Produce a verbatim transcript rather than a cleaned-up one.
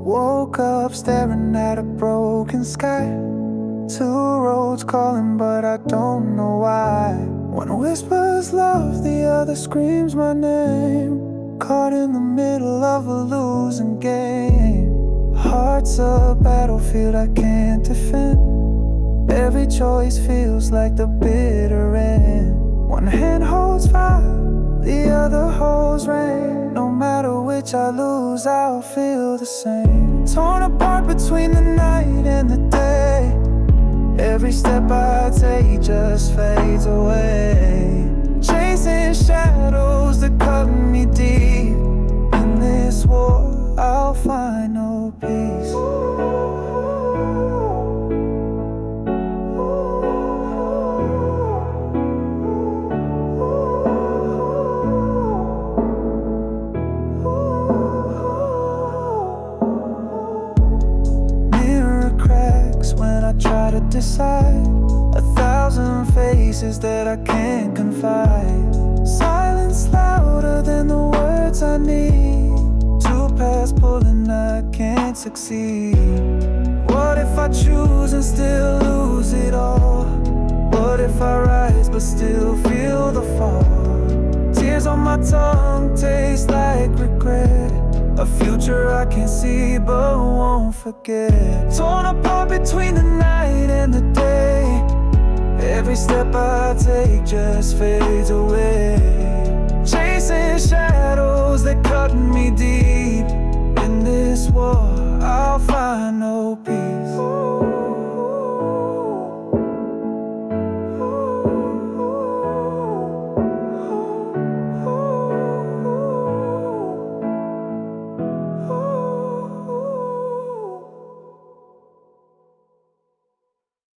Woke up staring at a broken sky. Two roads calling, but I don't know why. One whispers love, the other screams my name. Caught in the middle of a losing game. Heart's a battlefield I can't defend. Every choice feels like the bitter end. One hand holds fire, the other holds rain. No matter which I lose, I'll feel the same. Torn apart between the night and the day. Every step I take just fades away. Chasing shadows that cut me deep. In this war, I'll find no peace. Try to decide a thousand faces that I can't confide. Silence louder than the words I need. Two paths pulling, I can't succeed. What if I choose and still lose it all? What if I rise but still feel the fall? Tears on my tongue taste like regret. A future I can't see but won't forget. Torn apart between the night and the day. Every step I take just fades away. Chasing shadows that cut me deep.